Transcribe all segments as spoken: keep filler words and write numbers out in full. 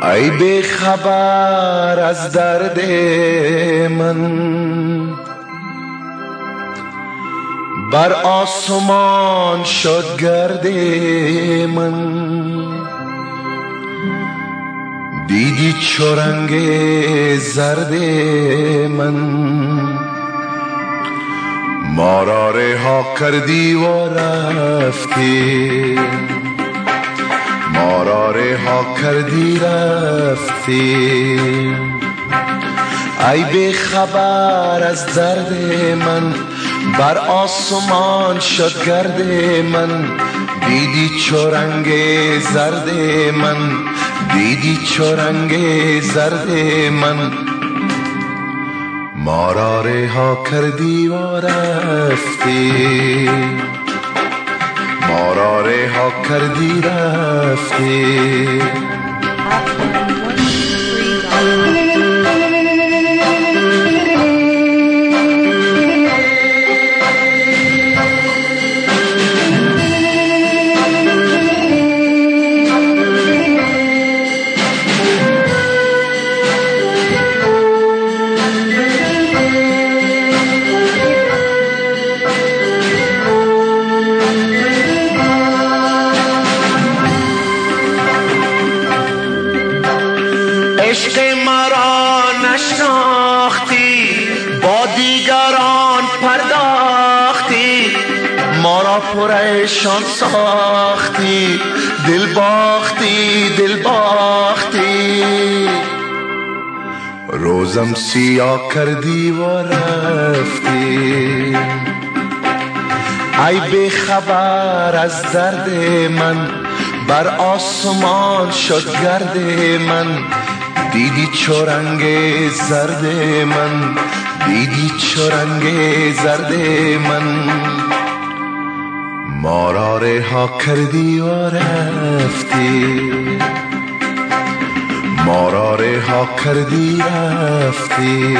ای بی خبر از درد من، بر آسمان شد گرد من. دیدی چو رنگ زرد من، ما را رها کردی و رفتی، ما را رها کردی رفتی. ای بی خبر از درد من، بر آسمان شد گرد من. دیدی چو رنگ زرد من، دیدی چو رنگ زرد من. ما را رها کردی و رفتی، ما را رها کردی رفتی. عشق مرا نشناختی، با دیگران پرداختی، ما را پریشان ساختی، دل باختی دل باختی. روزم سیاه کردی و رفتی. ای بی خبر از درد من، بر آسمان شد گرد من. دیدی چو رنگ زرد من، دیدی چو رنگ زرد من. ما را رها کردی و رفتی، ما را رها کردی رفتی.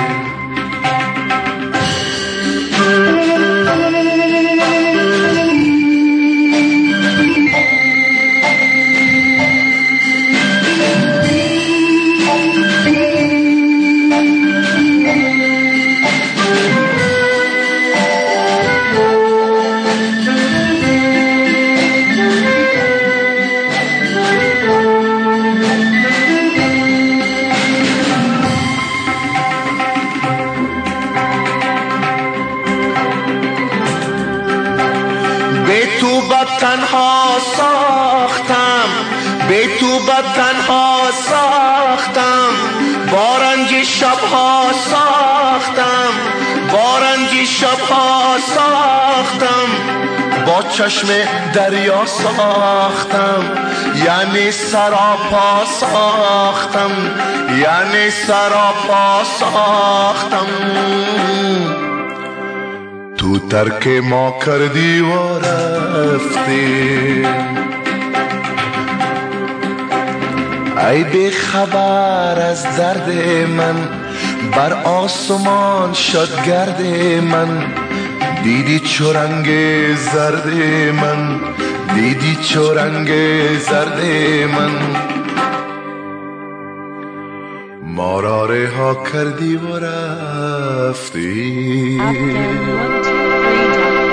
به تو بد تنها ساختم، به تو بد تنها ساختم، با رنج شبها ساختم، با رنج شبها ساختم. با چشم دریا ساختم، یعنی سراپا ساختم، یعنی سراپا ساختم. تو ترک ما کردی و رفتی. ای بی خبر از درد من، بر آسمان شد گرد من. دیدی چو رنگ زرد من، دیدی چو رنگ زرد من. ما را رها کردی و رفتی.